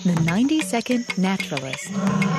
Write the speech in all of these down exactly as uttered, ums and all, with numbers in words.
The ninety-second Naturalist.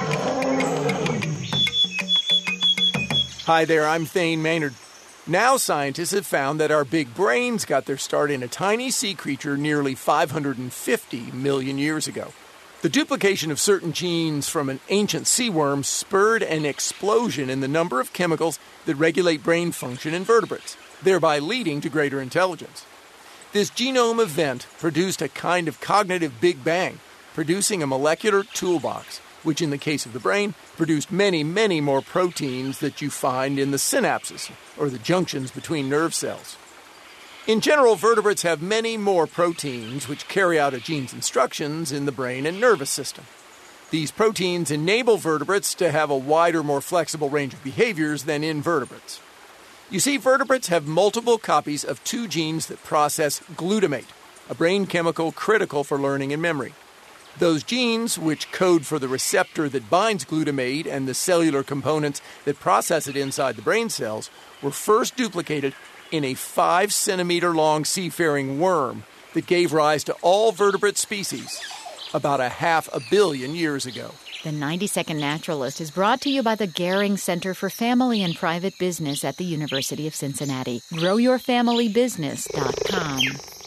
Hi there, I'm Thane Maynard. Now scientists have found that our big brains got their start in a tiny sea creature nearly five hundred fifty million years ago. The duplication of certain genes from an ancient sea worm spurred an explosion in the number of chemicals that regulate brain function in vertebrates, thereby leading to greater intelligence. This genome event produced a kind of cognitive Big Bang, producing a molecular toolbox, which in the case of the brain, produced many, many more proteins that you find in the synapses, or the junctions between nerve cells. In general, vertebrates have many more proteins which carry out a gene's instructions in the brain and nervous system. These proteins enable vertebrates to have a wider, more flexible range of behaviors than invertebrates. You see, vertebrates have multiple copies of two genes that process glutamate, a brain chemical critical for learning and memory. Those genes, which code for the receptor that binds glutamate and the cellular components that process it inside the brain cells, were first duplicated in a five centimeter long seafaring worm that gave rise to all vertebrate species about a half a billion years ago. The ninety-second Naturalist is brought to you by the Gehring Center for Family and Private Business at the University of Cincinnati. grow your family business dot com.